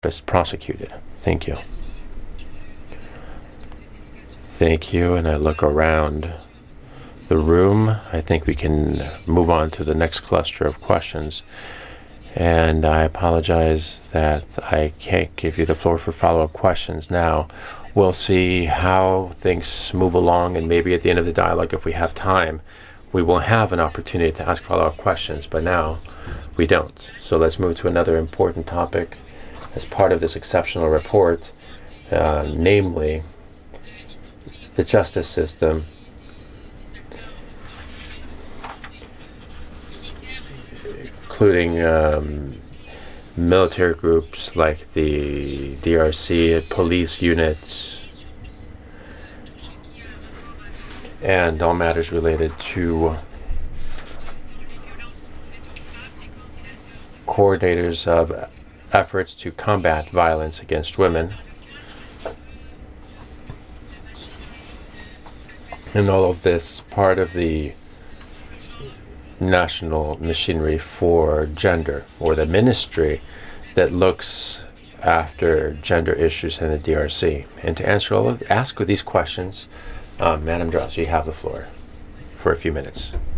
is prosecuted. Thank you. Thank you, and I look around the room. I think we can move on to the next cluster of questions. And I apologize that I can't give you the floor for follow-up questions now. We'll see how things move along, and maybe at the end of the dialogue, if we have time, we will have an opportunity to ask follow-up questions, but now we don't. So let's move to another important topic as part of this exceptional report, namely the justice system, including military groups like the DRC, police units, and all matters related to coordinators of efforts to combat violence against women. And all of this part of the National Machinery for Gender, or the ministry that looks after gender issues in the DRC. And to ask these questions, Madam Droz, you have the floor for a few minutes.